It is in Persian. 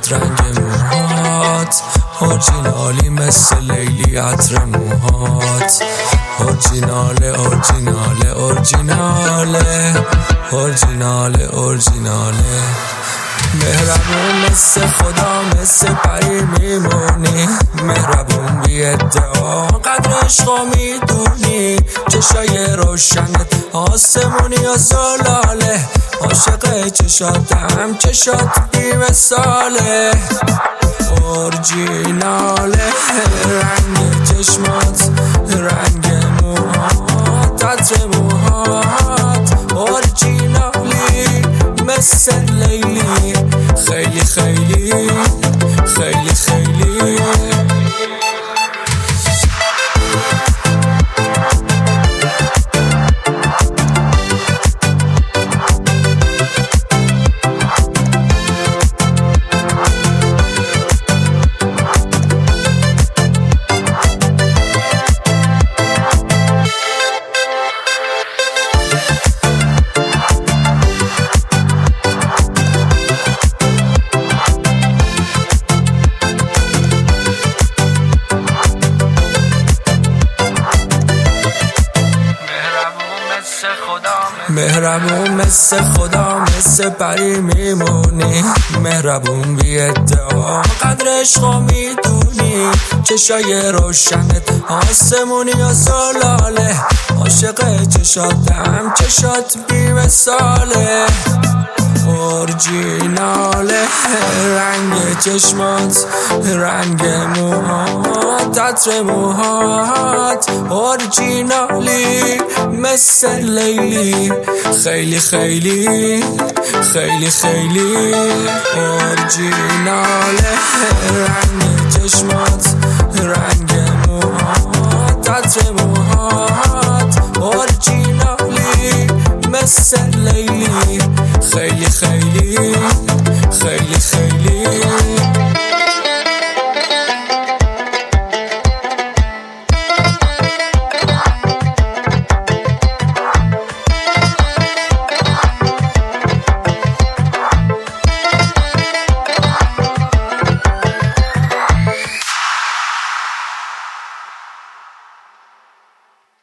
رنگ موهات اورجینالی مثل لیلی عطر موهات اورجیناله اورجیناله اورجیناله اورجیناله اورجیناله مهربون مثل خدا مثل پری میمونی مهربون بی ادعا قدر عشقا میدونی چشای روشنت آسمونی یا زلاله عاشق چشاتم چشات بی مثاله اورجیناله رنگ چشمات رنگ موهات عطر موهات اورجینالی مثل لیلی خیلی خیلی خیلی خیلی مهربون مثل خدا مثل پری میمونی مهربون بی ادعا قدر عشقا میدونی چشای روشنت آسمونی یا زلاله عاشق چشاتم چشات بی مثاله اورجیناله رنگ چشمات رنگ موهات عطر موهات اورجینالی مثل لیلی خیلی خیلی خیلی خیلی اورجیناله رنگ چشمات رنگ موهات عطر موهات